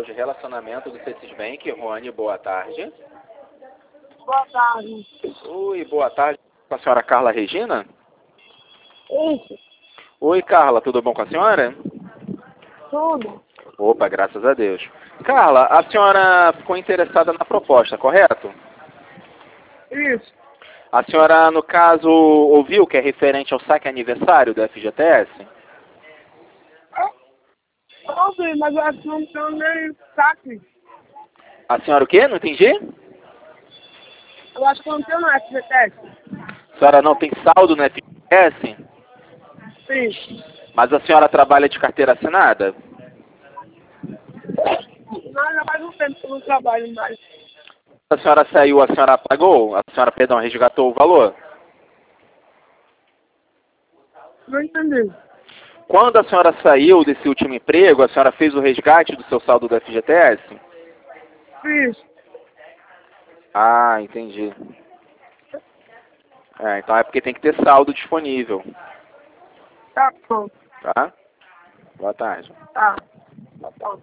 Geral de Relacionamento do Cetizbank. Rony, boa tarde. Boa tarde. Oi, boa tarde. Com a senhora Carla Regina? Isso, Oi, Carla, tudo bom com a senhora? tudo. Opa, graças a Deus. Carla, a senhora ficou interessada na proposta, correto? Isso. A senhora, no caso, ouviu que é referente ao saque aniversário do FGTS? Eu ouvi, mas eu acho que não tenho nem saque. A senhora o quê? Não entendi? Eu acho que eu não tenho no FGTS. A senhora não tem saldo no FGTS? Sim. Mas a senhora trabalha de carteira assinada? Mas já faz um tempo que eu não trabalho mais. A senhora saiu, a senhora pagou? A senhora, perdão, resgatou o valor? Não entendi. Quando a senhora saiu desse último emprego, a senhora fez o resgate do seu saldo do FGTS? Fiz. Ah, entendi. Então é porque tem que ter saldo disponível, Tá bom. tá? Boa tarde. Tá. Tá bom.